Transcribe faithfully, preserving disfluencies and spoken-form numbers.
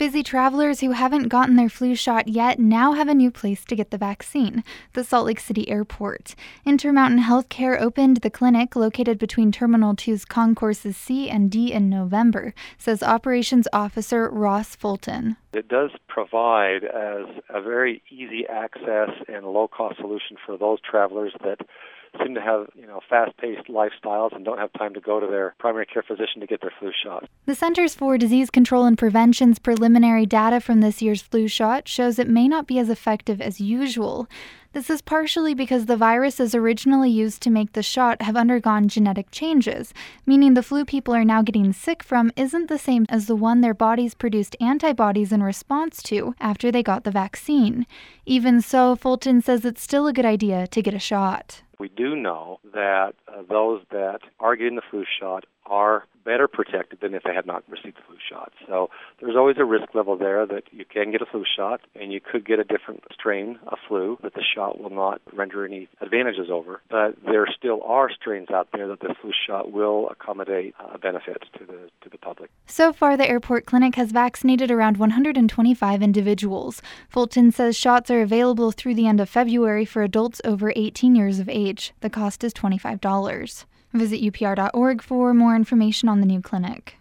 Busy travelers who haven't gotten their flu shot yet now have a new place to get the vaccine, the Salt Lake City Airport. Intermountain Healthcare opened the clinic located between Terminal two's concourses C and D in November, says Operations Officer Ross Fulton. It does provide as a very easy access and low-cost solution for those travelers that seem to have, you know, fast-paced lifestyles and don't have time to go to their primary care physician to get their flu shot. The Centers for Disease Control and Prevention's preliminary data from this year's flu shot shows it may not be as effective as usual. This is partially because the viruses originally used to make the shot have undergone genetic changes, meaning the flu people are now getting sick from isn't the same as the one their bodies produced antibodies in response to after they got the vaccine. Even so, Fulton says it's still a good idea to get a shot. We do know that uh, those that are getting the flu shot are better protected than if they had not received the flu shot. So there's always a risk level there that you can get a flu shot and you could get a different strain of flu that the shot will not render any advantages over. But there still are strains out there that the flu shot will accommodate uh, benefits to the to the public. So far, the airport clinic has vaccinated around one hundred twenty-five individuals. Fulton says shots are available through the end of February for adults over eighteen years of age. The cost is twenty-five dollars. Visit U P R dot org for more information on the new clinic.